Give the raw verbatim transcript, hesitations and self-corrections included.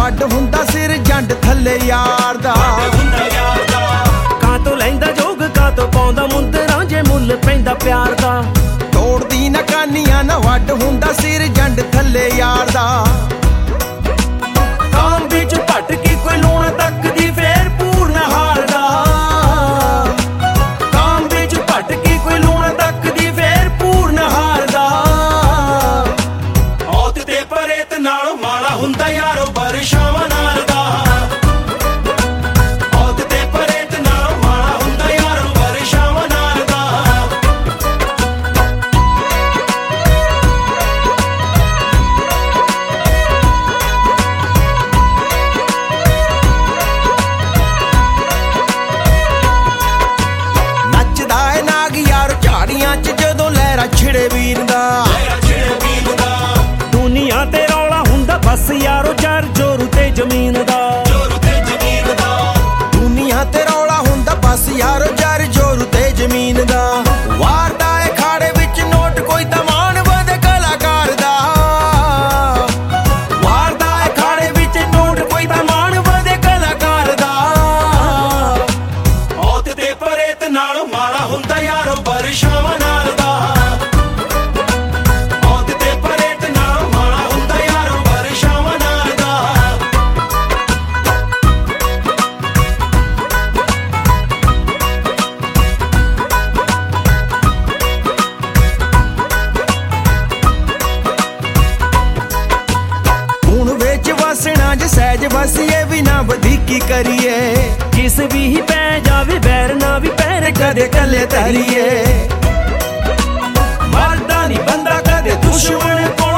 ਵੱਡ ਹੁੰਦਾ ਸਿਰ ਜੰਡ ਥੱਲੇ ਯਾਰ ਦਾ। ਕਾਂ ਤੋਂ ਲੈਂਦਾ ਜੋਗ ਕਾਂ ਤੋਂ ਪਾਉਂਦਾ ਮੁੰਦਰਾਂ ਜੇ ਮੁੱਲ ਪੈਂਦਾ ਪਿਆਰ ਦਾ। ਤੋੜਦੀ ਨਾ ਕਾਨੀਆਂ ਨਾ ਵੱਡ ਹੁੰਦਾ ਸਿਰ ਜੰਡ ਥੱਲੇ ਯਾਰ ਦਾ। ਕਾਮ ਵਿੱਚ ਭਟਕੀ ਕੋਈ ਲੂਣ ਤੱਕਦੀ ਫੇਰ ਪੂਰਨ ਹਾਰਦਾ। ਕਾਮ ਵਿੱਚ ਭਟਕੀ ਕੋਈ ਲੂਣ ਤੱਕਦੀ ਫੇਰ ਪੂਰਨ ਹਾਰਦਾ। ਔਤ ਤੇ ਪਰੇਤ ਨਾਲੋਂ ਮਾੜਾ ਹੁੰਦਾ ਯਾਰੋ ਪਰਛਾਵਾਂ ਨਾਲ ਦਾ। ਔਤ ਤੇ ਪਰੇਤ ਨਾਲੋਂ ਮਾੜਾ ਹੁੰਦਾ ਯਾਰੋ ਪਰਛਾਵਾਂ ਨਾਲ ਦਾ। ਨੱਚਦਾ ਏ ਨਾਗ ਯਾਰ ਝਾੜੀਆਂ ਚ ਜਦੋਂ ਲਹਿਰਾ ਛਿੜੇ ਵੀਰ ਦਾ। ਦੁਨੀਆ ਤੇ ਰੌਲਾ ਹੁੰਦਾ ਬਸ ਯਾਰੋ ਜਰ ਜੋਰੂ ਤੇ ਜ਼ਮੀਨ ਦਾ। ਦੁਨੀਆ ਤੇ ਰੌਲਾ ਹੁੰਦਾ ਬਸ ਯਾਰੋ ਜਰ ਜੋਰੂ ਤੇ ਜ਼ਮੀਨ ਦਾ। ਵਾਰਦਾ ਏ ਖਾੜੇ ਵਿੱਚ ਨੋਟ ਕੋਈ ਤਾਂ ਮਾਣ ਵਧੇ ਕਲਾਕਾਰ ਦਾ। ਵਾਰਦਾ ਏ ਖਾੜੇ ਵਿੱਚ ਨੋਟ ਕੋਈ ਤਾਂ ਮਾਣ ਵਧੇ ਕਲਾਕਾਰ ਦਾ। ਔਤ ਤੇ ਪਰੇਤ ਨਾਲੋਂ ਮਾੜਾ ਹੁੰਦਾ ਯਾਰੋ ਪਰਛਾਵਾਂ ਨਾਲ ਦਾ। ਔਤ ਤੇ ਪਰੇਤ ਨਾਲੋਂ ਮਾੜਾ ਹੁੰਦਾ ਯਾਰੋ ਪਰਛਾਵਾਂ ਨਾਲ ਦਾ। ਹੁਣ ਵਿੱਚ ਵਸਣਾ ਜੇ ਸਹਿਜ ਵਸੀਏ ਵੀ ਨਾ ਵਧੀਕੀ ਕਰੀਏ। ਜਿਸ ਵੀ ਹੀ ਪੈ ਜਾਵੇ ਬੈਰ ਨਾ ਵੀ ਪੈਰ ਕਦੇ ਕੱਲੇ ਤਰੀਏ। ਮਰਦਾ ਨਹੀਂ ਬੰਦਾ ਕਦੇ ਦੁਸ਼ਮਣ ਕੋਲ